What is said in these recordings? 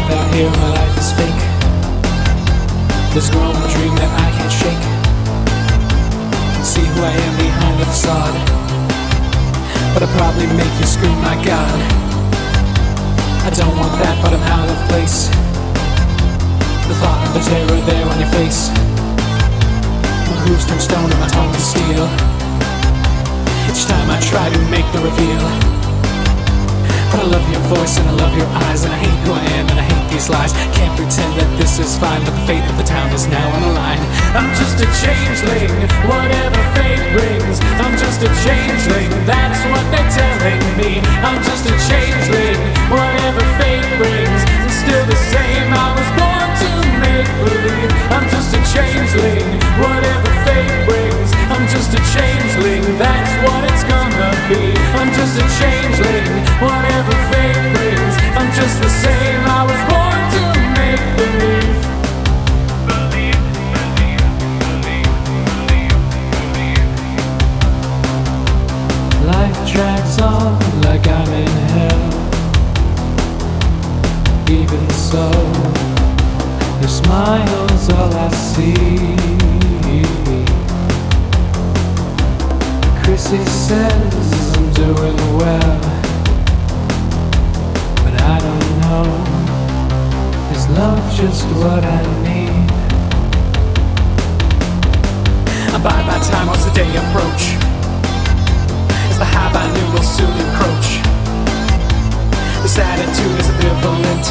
find out here my life is fake. This growing dream that I can't shake. And see who I am behind the facade. But I'll probably make you scream, my God. I don't want that, but I'm out of place. The thought of the terror there on your face. My hooves turn stone and my tongue to steel. Each time I try to make the reveal. But I love your voice and I love your eyes, and I hate who I am and I hate these lies. Can't pretend that this is fine, but the fate of the town is now on the line. I'm just a changeling, whatever fate brings. I'm just a changeling, that's what they're telling me. I'm just a changeling, whatever fate brings. I'm still the same, I was born to make believe. I'm just a changeling, whatever fate brings. I'm just a changeling, that's what it's gonna be. I'm just a changeling, whatever fate brings. I'm just the same, I was born to make believe. Life drags on like I'm in hell. Even so, your smile's all I see. Chrissy says I'm doing well, but I don't know, is love just what I need? And by that time as the day approach, as the hype I knew will soon encroach, this attitude is ambivalent.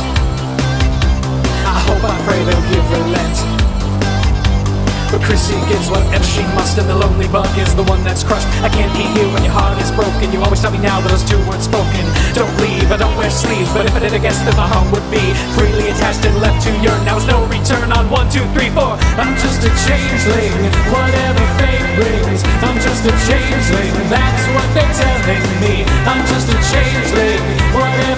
I hope, I pray they'll give relent. But Chrissy gives whatever she must, and the lonely bug is the one that's crushed. I can't be here when your heart is broken. You always tell me now that those two words spoken. Don't leave, I don't wear sleeves, but if I did I guess that my home would be freely attached and left to yearn. Now there's no return on 1, 2, 3, 4. I'm just a changeling, whatever fate brings. I'm just a changeling, that's what they're telling me. I'm just a changeling, whatever